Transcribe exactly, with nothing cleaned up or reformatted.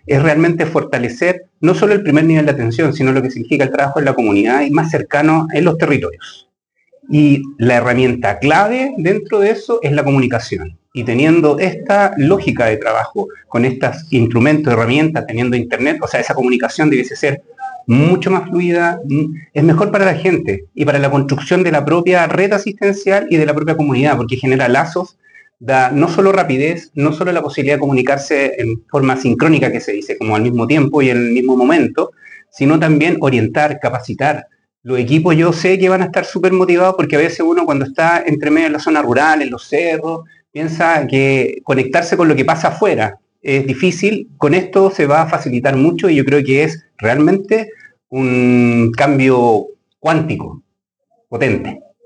es realmente fortalecer no solo el primer nivel de atención, sino lo que significa el trabajo en la comunidad y más cercano en los territorios. Y la herramienta clave dentro de eso es la comunicación. Y teniendo esta lógica de trabajo, con estos instrumentos, herramientas, teniendo internet, o sea, esa comunicación debiese ser mucho más fluida, es mejor para la gente y para la construcción de la propia red asistencial y de la propia comunidad, porque genera lazos, da no solo rapidez, no solo la posibilidad de comunicarse en forma sincrónica, que se dice, como al mismo tiempo y en el mismo momento, sino también orientar, capacitar. Los equipos yo sé que van a estar súper motivados porque a veces uno cuando está entre medio en la zona rural, en los cerros, piensa que conectarse con lo que pasa afuera es difícil. Con esto se va a facilitar mucho y yo creo que es realmente un cambio cuántico, potente.